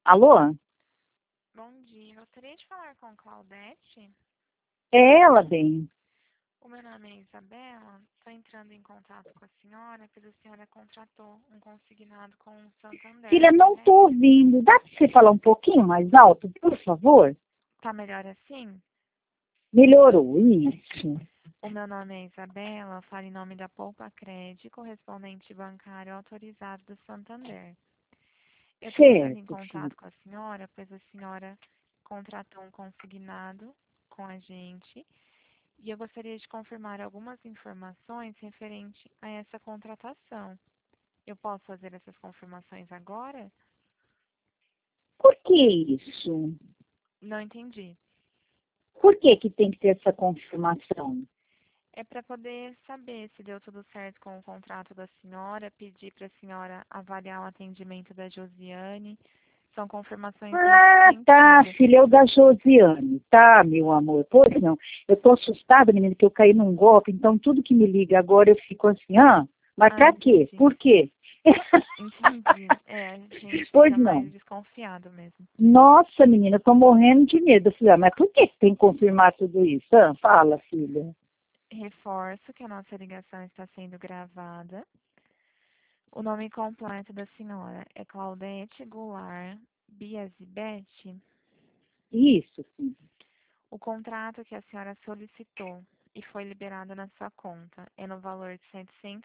Alô? Bom dia, gostaria de falar com Claudete. É ela, bem. O meu nome é Isabela, estou entrando em contato com a senhora, pois a senhora contratou um consignado com o Santander, Filha, não correto? estou ouvindo. Dá para você falar um pouquinho mais alto, por favor? Tá melhor assim? Melhorou, isso. O meu nome é Isabela, falo em nome da Poupa Cred, correspondente bancário autorizado do Santander. Eu estou entrando em Certo, filha. contato com a senhora, pois a senhora contratou um consignado com a gente. E eu gostaria de confirmar algumas informações referente a essa contratação. Eu posso fazer essas confirmações agora? Por que isso? Não entendi. Por que tem que ter essa confirmação? É para poder saber se deu tudo certo com o contrato da senhora, pedir para a senhora avaliar o atendimento da Josiane. São confirmações Ah, nesse tá, sentido. filha, é o da Josiane, tá, meu amor? Pois não, eu tô assustada, menina, que eu caí num golpe, então tudo que me liga agora eu fico assim, mas Ah, pra quê? entendi. Por quê? Entendi. É, a gente Pois fica não. mais desconfiado mesmo. Nossa, menina, eu tô morrendo de medo. Eu falei, mas por que tem que confirmar tudo isso? Fala, filha. Reforço que a nossa ligação está sendo gravada. O nome completo da senhora é Claudete Goulart Biasibete. Isso, filha. O contrato que a senhora solicitou e foi liberado na sua conta é no valor de R$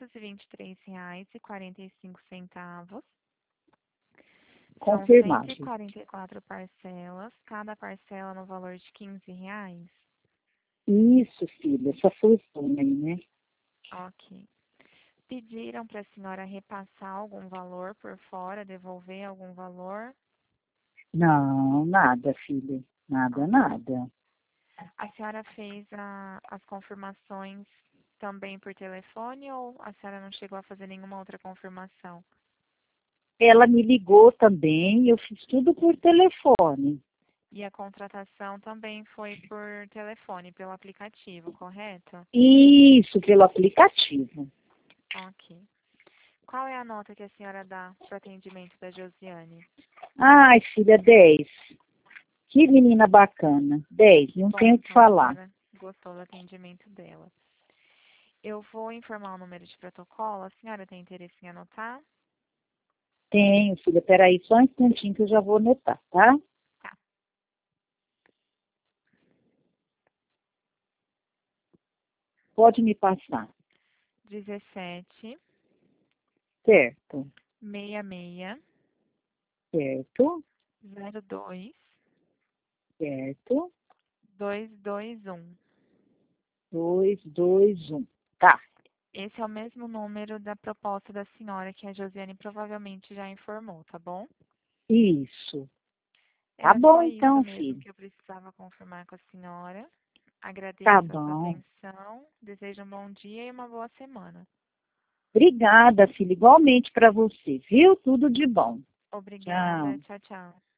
723,45. São cento e Confirmado. quarenta e quatro parcelas, cada parcela no valor de R$ 15. Isso, filha, essa fortuna aí, né? Ok. Pediram para a senhora repassar algum valor por fora, devolver algum valor? Não, nada, filha. Nada, Ok. nada. A senhora fez as confirmações também por telefone ou a senhora não chegou a fazer nenhuma outra confirmação? Ela me ligou também, eu fiz tudo por telefone. E a contratação também foi por telefone, pelo aplicativo, correto? Isso, pelo aplicativo. Ok. Qual é a nota que a senhora dá para o atendimento da Josiane? Ai, filha, 10. Que menina bacana. 10, não Bom, tenho o que então a falar. senhora gostou do atendimento dela. Eu vou informar o número de protocolo. A senhora tem interesse em anotar? Tenho, filha. Peraí, só um instantinho que eu já vou anotar, tá? Tá. Pode me passar. 17 Certo, 66 certo, 02 certo. 221. 221. Tá, Esse é o mesmo número da proposta da senhora que a Josiane provavelmente já informou, tá bom? isso. Tá Era bom só isso então, mesmo filho. que eu precisava confirmar com a senhora. Tá Agradeço a sua bom. atenção, desejo um bom dia e uma boa semana. Obrigada, filho. Igualmente para você, viu? Tudo de bom. Obrigada, Tchau. tchau, tchau.